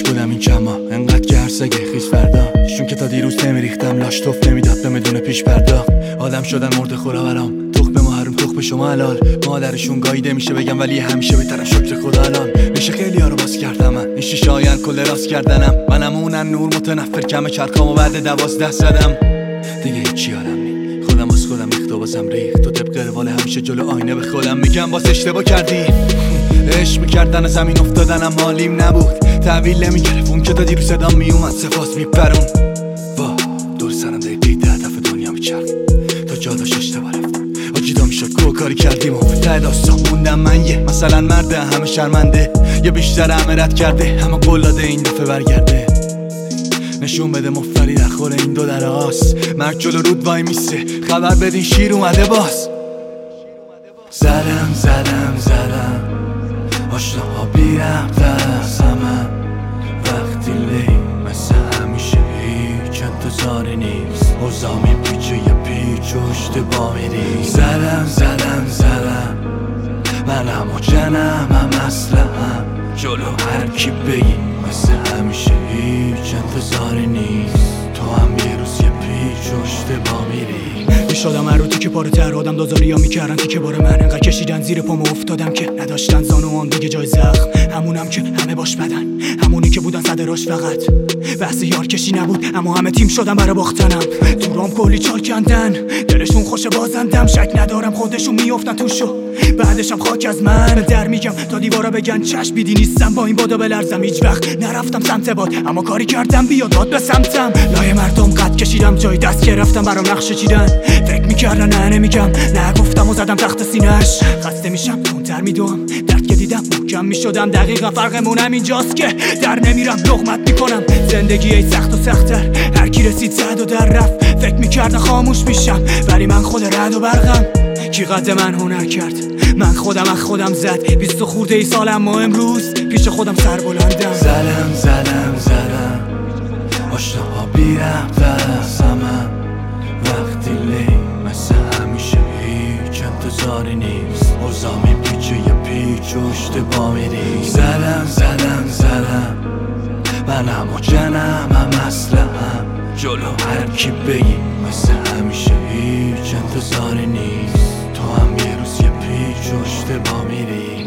توش بودم این چما انقدر گرسگه خیز فردا شون که تا دیروز نمیریختم لاش توف نمیداد به بدون پیش پرداخت آدم شدن مرده خورا برام تخم ما حروم تخم شما حلال مادرشون گاییده میشه بگم ولی همیشه بهترم شکر خدا الان میشه خیلی ها رو باز کردم من این شیشه آین کل راست کردنم منم اونن نور متنفر کم چرخامو بعد 12 زدم دیگه هیچی یادم نی خودم از خودم اختبازم ریخت تو طبق روال همیشه جلو آینه به خودم میگم باز اشتباه کردی عشق میکردن زمین افتادنم حالیم نبود تحویل نمیگرفت اون که تا دیرو صدام میومد سپاس میپرون وا دور سرم دقیقی 10 دفعه دنیا میچرخ تا جا داشت اشتباه رفتم آجیدا میشد کاری کردیم و ته داستان موندم من یه مثلا مرده همه شرمنده یا بیشتر همه رد کرده همه قلاده این دفعه برگرده نشون بده مفتری در خور این دو در آس مرگ جلو رود وای میسه خبر بدین شیر اومده باز زدم آشناها بی ربط از همه وقتی لی مثل همیشه هیچ انتظاری نیست اوضاع میپیچه یه پیچ و اشتباه میری زدم منم و جنم هم اسلحه‌ام جلو هر کی بگی مثل همیشه هیچ انتظاری نیست تو هم یه روز یه پیچ و اشتباه میری شدم هر رو تیکه پاره تر آدم دازاری ها میکردن تیکه باره من انقدر کشیدن زیر پامو افتادم که نداشتن زانوان دیگه جای زخم همونم که همه باش بدن همونی که بودن صدراش فقط بحث یار کشی نبود اما همه تیم شدن برای باختنم دورام کلی چال کندن دلشون خوش بازندم شک ندارم خودشون میافتن توشو بعدشم خاک از من در میگم تا دیوارا بگن چشم بیدی نیستم با این بادا بلرزم هیچ وقت نرفتم سمت باد اما کاری کردم بیاد داد به سمتم لای مردم قد کشیدم جای دست گرفتم برام نقشه چیدن فکر میکردن نه نمیگم نه گفتم و زدم تخت سینه‌اش خسته میشم تونتر میدوم درد که دیدم محکم میشدم دقیقا فرقمونم اینجاست که در نمیرم لقمت میکنم زندگی ای سخت و سخت‌تر هر کی رسید زد و در رفت فکر میکردن خاموش میشم ولی من خود رد و برقم کی قد من هنر کرد من خودم از خودم زد 20 خورده ای سالم ما امروز پیش خودم سر بلندم زدم آشناها بی ربط از همه وقتی لی مثل همیشه هیچ انتظاری نیست اوضاع میپیچه یه پیچ و اشتباه میری زدم منم و جنم هم اسلحه‌ام جلو هر کی بگی مثل همیشه هیچ انتظاری نیست تو هم یه روز یه پیچ و اشتباه میری